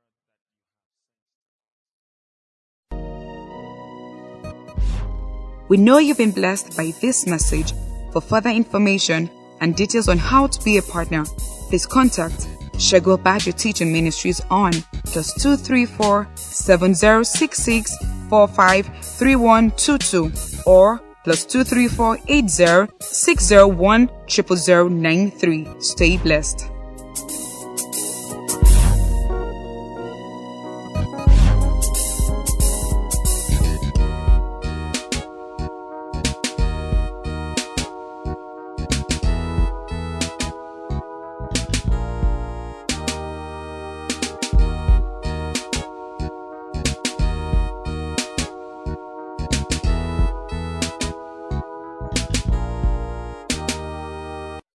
the word that you have sent. We know you've been blessed by this message. For further information and details on how to be a partner, please contact Shego Badger Teaching Ministries on +234 7066 453122 or +234 80 601 00093. Stay blessed.